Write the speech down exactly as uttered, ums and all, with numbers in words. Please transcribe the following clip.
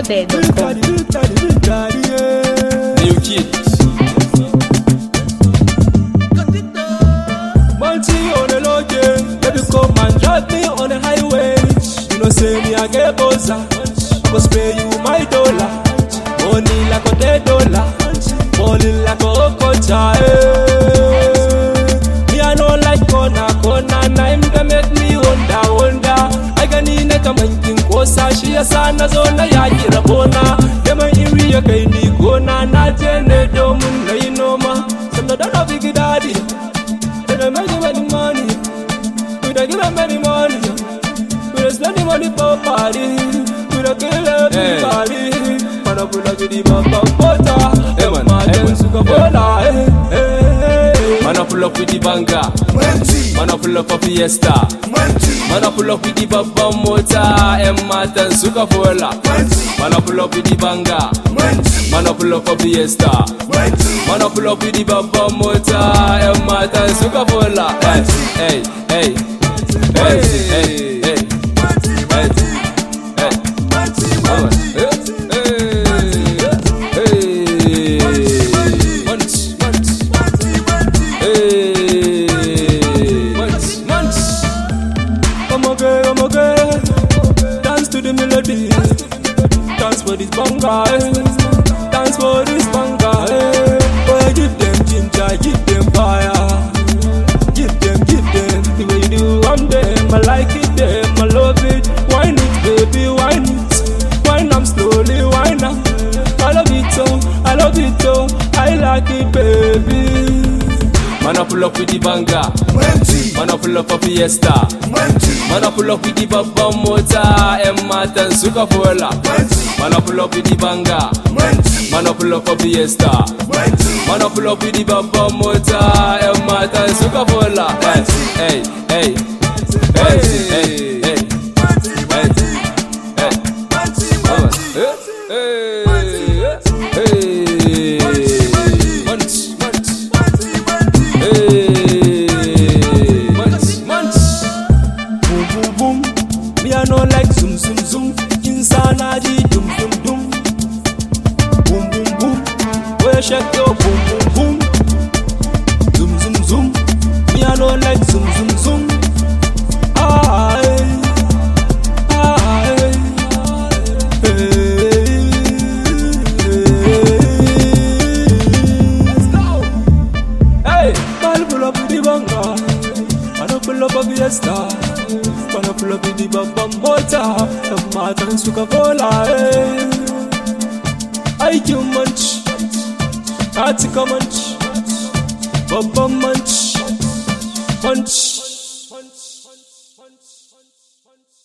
Soundcloud dot com. New Kids. Multi on the low game, baby come and drive me on the highway. You know say me I get bossa, I go spray you my dollar. Money like a dead dollar, money like a okocha. Me I know like corner, corner, nine they make me wonder, wonder. I can in a kamankin kosa, she a sana zona ya kirabona. Dema iri ya kaini kona, na jene domun na inoma. Some don't have big daddy. We don't make you any money. We don't give them any money. We don't spend the money for party. We don't kill everybody. Man up with the bamba butter. Hey man, hey man, suka bola. Man up pull up with the banga. Man up pull up for fiesta. Man up pull up with the bamba motor. Hey man, suka bola. Man up pull up with the banga. Man up pull up for fiesta. Man up pull up with the bamba motor. Hey man, suka bola. Hey, hey, hey, hey, hey, hey, hey. Dance to the melody, dance for this banga, dance for this banga. Boy, give them ginger, give them fire, give them, give them the way you do. I'm them, I like it, them, I love it. Wine it, baby, wine it, wine I'm slowly, wine up. I love it so, I love it so, I like it, baby. Man up pull up with the banga, man up pull up for fiesta, man up pull up with the bamba motor, and matan suka fola. Man up pull up with the banga, man up pull up for fiesta, man up pull up with the bamba motor, and matan suka fola. Hey, hey, hey, hey, hey, hey, hey, hey, munch, munch. Hey, munch, munch. Boom, boom, boom. Me I know like zoom, zoom, zoom. Insana di dum, dum, dum. Boom, boom, boom. Where shake your boom, boom, boom. Zoom, zoom, zoom. Me I know like zoom, zoom, zoom. Aye, aye, hey. Hey, man pull up with the banga, man pull up with the star, man pull up with the bamba motor, the matan suka bola. I kill munch, Atika munch, bamba munch, munch.